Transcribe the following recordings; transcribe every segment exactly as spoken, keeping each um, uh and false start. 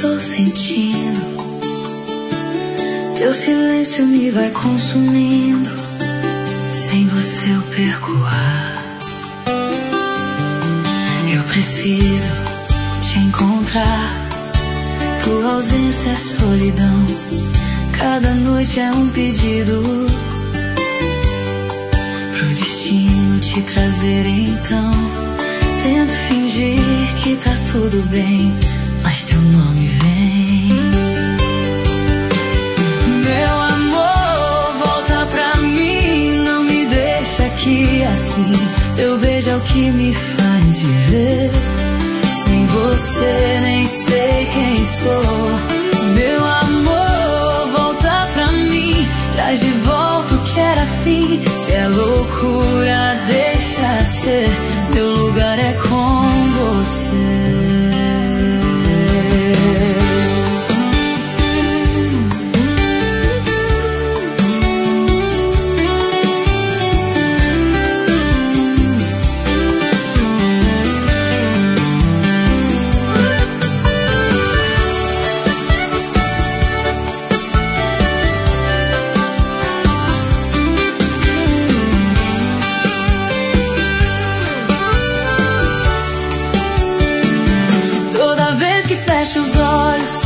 tô sentindo. Teu silêncio me vai consumindo. Sem você eu perco o ar. Eu preciso te encontrar. Tua ausência é solidão. Cada noite é um pedido pro destino te trazer então. Tento fingir que tá tudo bem, mas teu nome vem. Meu amor, volta pra mim. Não me deixa aqui assim. Teu beijo é o que me faz viver. Sem você nem sei quem sou. Meu amor, volta pra mim. Traz de volta o que era fim. Se é loucura, deixa ser. Meu lugar é com você. Fecho os olhos,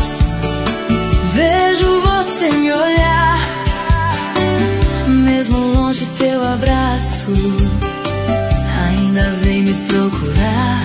vejo você me olhar. Mesmo longe teu abraço ainda vem me procurar.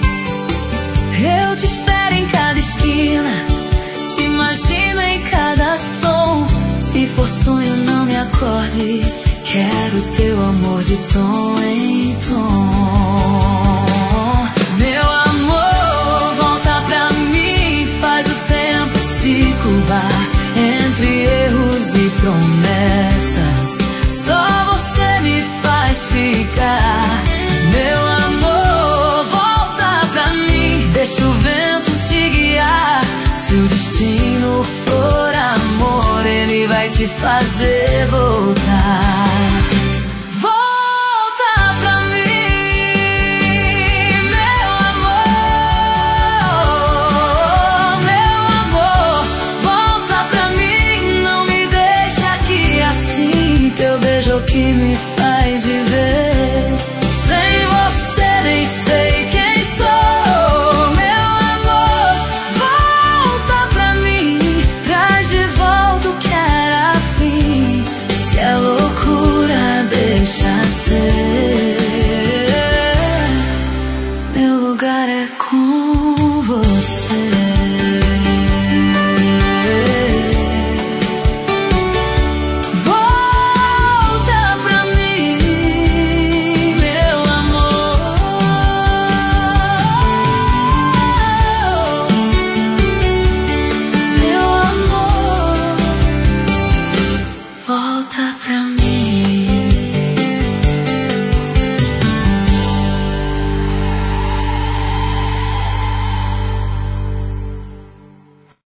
Eu te espero em cada esquina, te imagino em cada som. Se for sonho não me acorde, quero teu amor de tom em tom. Meu amor, volta pra mim. Faz o tempo se curvar entre erros e promessas. Só você me faz ficar. Meu amor, volta pra mim. Deixa o vento te guiar. Se o destino for amor, ele vai te fazer voltar. Que me faz viver.